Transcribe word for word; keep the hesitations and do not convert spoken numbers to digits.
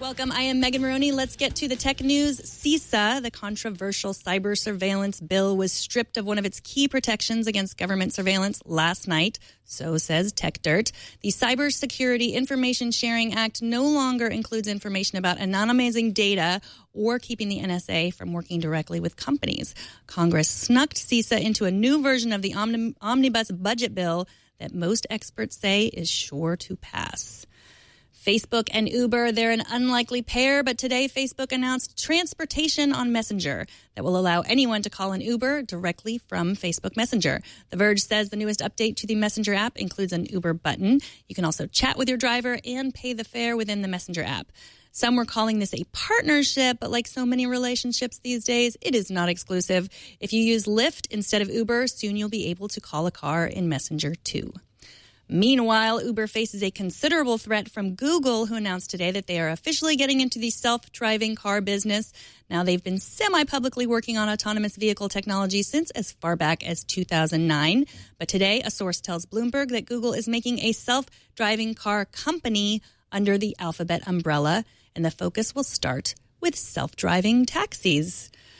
Welcome. I am Megan Maroney. Let's get to the tech news. CISA, the controversial cyber surveillance bill, was stripped of one of its key protections against government surveillance last night. So says TechDirt. The Cybersecurity Information Sharing Act no longer includes information about anonymizing data or keeping the N S A from working directly with companies. Congress snuck CISA into a new version of the omni- omnibus budget bill that most experts say is sure to pass. Facebook and Uber, they're an unlikely pair, but today Facebook announced transportation on Messenger that will allow anyone to call an Uber directly from Facebook Messenger. The Verge says the newest update to the Messenger app includes an Uber button. You can also chat with your driver and pay the fare within the Messenger app. Some were calling this a partnership, but like so many relationships these days, it is not exclusive. If you use Lyft instead of Uber, soon you'll be able to call a car in Messenger too. Meanwhile, Uber faces a considerable threat from Google, who announced today that they are officially getting into the self-driving car business. Now, they've been semi-publicly working on autonomous vehicle technology since as far back as two thousand nine. But today, a source tells Bloomberg that Google is making a self-driving car company under the Alphabet umbrella, and the focus will start with self-driving taxis.